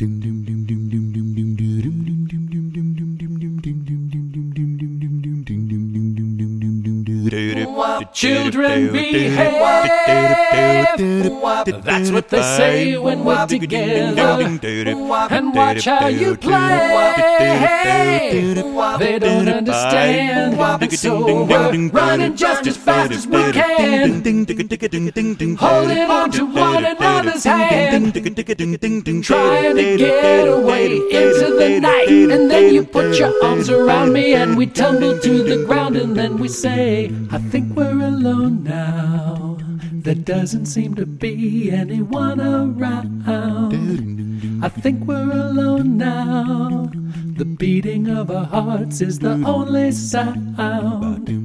Children behave. That's what they say when we're together. And watch how you play. They don't understand. And so we're running just as fast as we can, holding on to one another's hand, trying to get away into the night. And then you put your arms around me and we tumble to the ground. And then we say, I think we're alone now. There doesn't seem to be anyone around. I think we're alone now. The beating of our hearts is the only sound.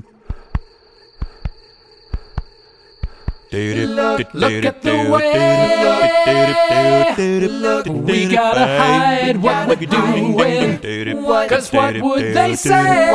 Look at the way we gotta hide what we're doing. Cause what would they say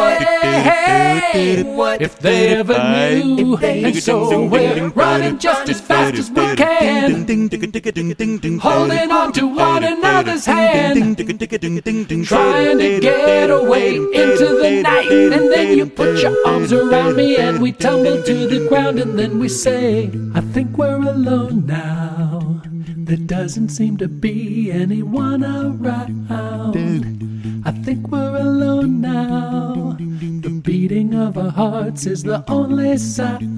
if they ever knew? And so we're running just as fast as we can, holding on to one another's hand, trying to get away into the night. And then you put your arms around me and we tumble to the ground. And then we say, I think we're alone now. There doesn't seem to be anyone around. I think we're alone now. The beating of our hearts is the only sound.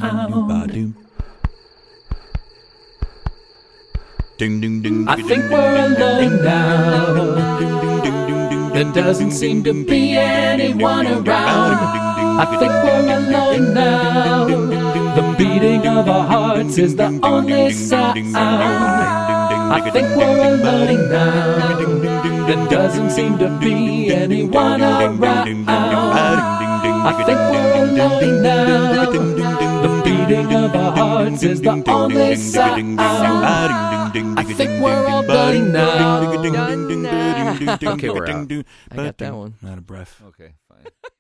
I think we're alone now. There doesn't seem to be anyone around. I think we're alone now. The beating of our hearts is the only sound. I think we're alone now. There doesn't seem to be anyone around. I think we're alone now. The beating of our hearts is the only sound. I think we're all done now. Okay, we're out. I got that one. Out of breath. Okay, fine.